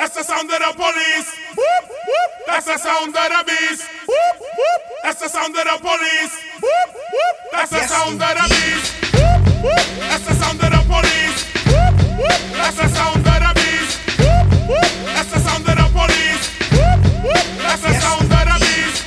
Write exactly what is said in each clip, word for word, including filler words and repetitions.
That's the sound of the police. Whoop, whoop. That's the sound of the beast. Whoop, whoop. That's the sound of the police. Whoop, whoop. That's the Yes, sound of the indeed. beast. Whoop, whoop. That's the sound of the police. Whoop, whoop. That's the sound of the beast. Whoop, whoop. That's the sound of the police. Whoop, whoop. That's the Yes, sound of the indeed. beast.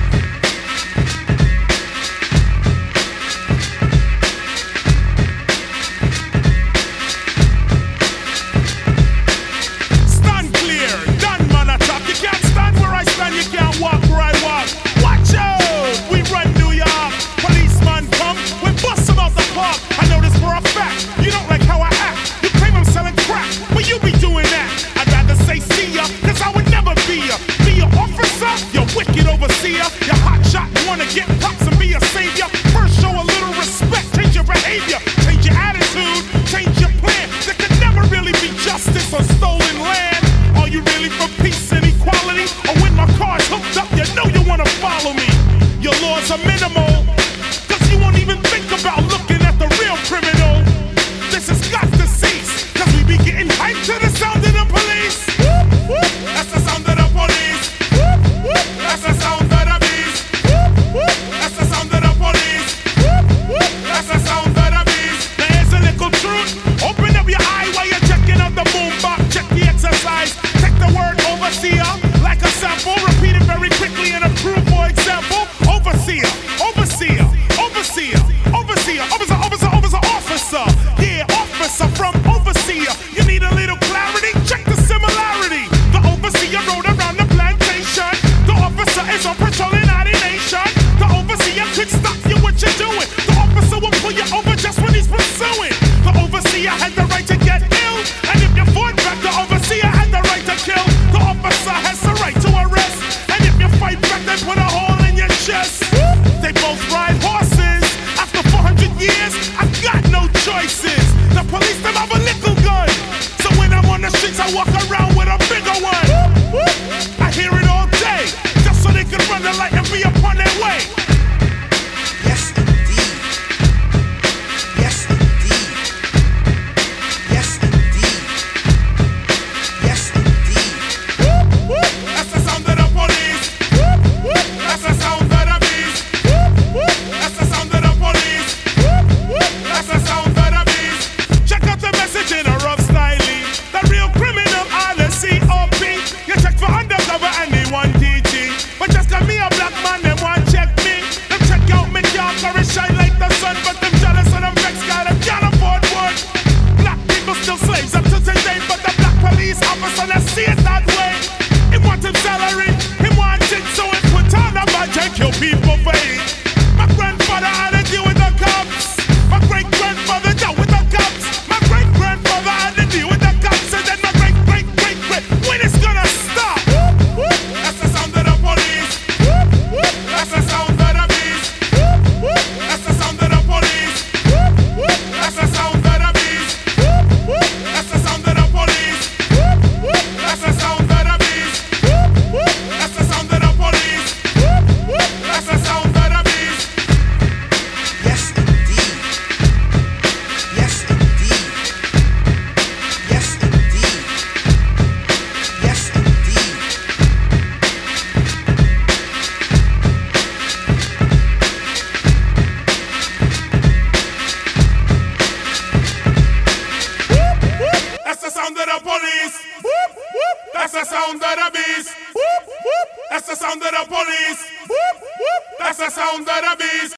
Stand clear, done man attack. You can't stand where I stand, you can't walk where I walk. Watch out, we run New York. Policeman come, we bust him out the park. I know this for a fact, you don't like how I act. You claim I'm selling crack, but you be doing that. I'd rather say see ya, cause I would never be ya. Be your officer, you wicked overseer. You hot shot, wanna get props and be a savior. First show a little respect, change your behavior. Change your attitude, change your plan. There could never really be justice on stolen land. Are you really for peace and equality? Or when my car's hooked up, you know you wanna follow me. Your laws are minimal, cause you won't even think about looking at the real criminal. This has got to cease, cause we be getting hyped to the sound of the police. Whoop, whoop. That's the sound of the police. Whoop, whoop. That's the sound of the beast. Whoop, whoop. That's the sound of the police. Whoop, whoop. That's the sound of the beast. Now here's a little truth. Open up your eye while you're checking out the boombox. Check the exercise. Take the word overseer like a sample. Repeat it very quickly and approve, for example. Overseer, overseer, overseer, overseer, officer, officer, officer, officer. Yeah, officer from overseer. You need a little clarity? Check the similarity. The overseer rode around the plantation. The officer is on patrol in our nation. The overseer could stop you what you're doing. The officer will pull you over just when he's pursuing. The overseer had the right to get ill, and if you fought back, the overseer had the right to kill. The officer has the right to arrest, and if you fight back, they put a hole in your chest. They both ride horses. After four hundred years, I've got no choices. The police them have a little gun, so when I'm on the streets, I walk around with a bigger one. I hear it all day, just so they can run the light and be upon their way. Yes, indeed. Yes, indeed. Yes, indeed. Yes, indeed. Whoop, whoop. That's the sound of the police. Whoop, whoop. That's the sound of the beast. Whoop, whoop. That's the sound of the police. Whoop, whoop. That's the sound of the beast. Check out the message in a rough style. The real criminal are the C O P. You check for undercover and they want T T. But just cause me a black man, them want check me. Them check out me dark or it shine like the sun. But them jealous and them vex, got them can't afford one. Black people still slaves up to today, but the black police officer, let's see it that way. He want him salary, he want it, so he put on a badge and kill people for it. My grandfather had to deal with the cops. My great grandfather dealt with the cops. My great grandfather had to deal with the cops, and then my great great great great. When it's gonna stop? Whoop, whoop. That's the sound of the police. Whoop, whoop. That's the sound of the beast. Whoop, whoop. That's the sound of the police. Whoop, whoop. That's the sound of the beast. Whoop, whoop. That's the sound of the police. Whoop, whoop. That's the sound of the beast. Whoop, whoop. That's the sound of the police. Whoop, whoop. That's the sound of the beast. Yes, indeed. Yes, indeed. Yes, indeed. Yes, indeed. Whoop, whoop. That's the sound of the police. Whoop, whoop. That's the sound of the beast. Whoop, whoop. That's the sound of the police. Whoop, whoop. That's the sound of the beast.